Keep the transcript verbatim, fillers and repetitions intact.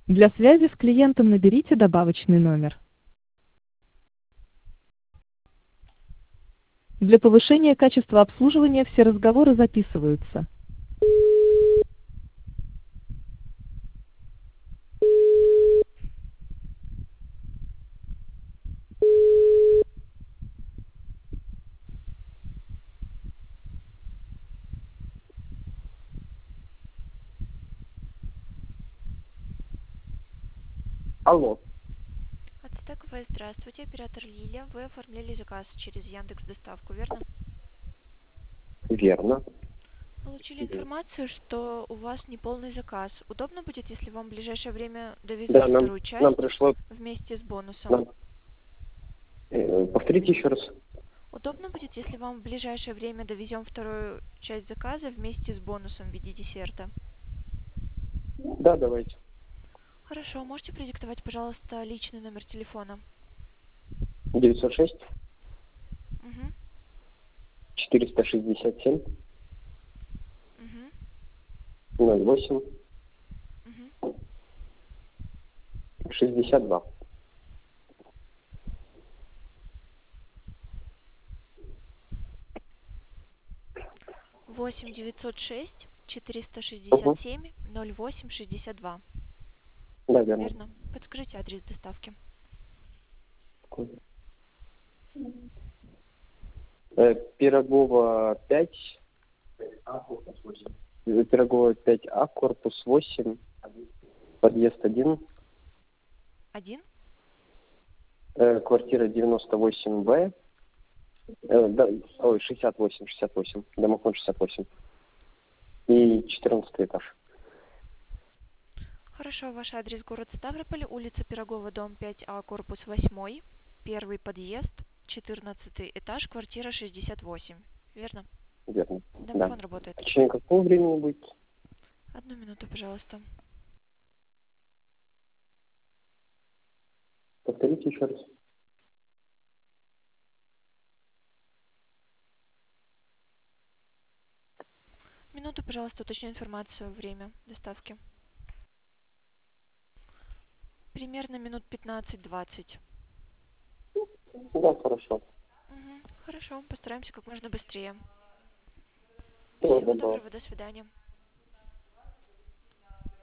Для связи с клиентом наберите добавочный номер. Для повышения качества обслуживания все разговоры записываются. Алло, Ацтековая, здравствуйте, оператор Лилия. Вы оформляли заказ через Яндекс Доставку, верно? верно. Получили информацию, что у вас неполный заказ. Удобно будет, если вам в ближайшее время довезут Да, нам, вторую нам часть пришло... вместе с бонусом? Нам, э, повторите еще раз. Удобно будет, если вам в ближайшее время довезем вторую часть заказа вместе с бонусом в виде десерта? Да, давайте. Хорошо, можете продиктовать, пожалуйста, личный номер телефона? девятьсот шесть Угу, четыреста шестьдесят семь угу, ноль восемь угу. шестьдесят два. восемь девятьсот шесть четыреста шестьдесят Угу. семь ноль восемь шестьдесят два. Да, верно. Верно? Подскажите адрес доставки. Э, Пирогова пять, э, Пирогова пять А, корпус восемь, подъезд один, Один? э, квартира девяносто восемь Б, э, да, ой, шестьдесят восемь, шестьдесят восемь, домофон шестьдесят восемь. И четырнадцатый этаж. Хорошо, ваш адрес город Ставрополь, улица Пирогова, дом пять А, корпус восемь, первый подъезд, четырнадцатый этаж, квартира шестьдесят восемь. Верно? Верно. Да. Домофон работает. В течение какого времени будет? Одну минуту, пожалуйста. Повторите еще раз. Минуту, пожалуйста, уточню информацию, время доставки. Примерно минут пятнадцать-двадцать. Да, хорошо. Угу, хорошо, постараемся как можно быстрее. Всего Всего доброго. доброго, до свидания.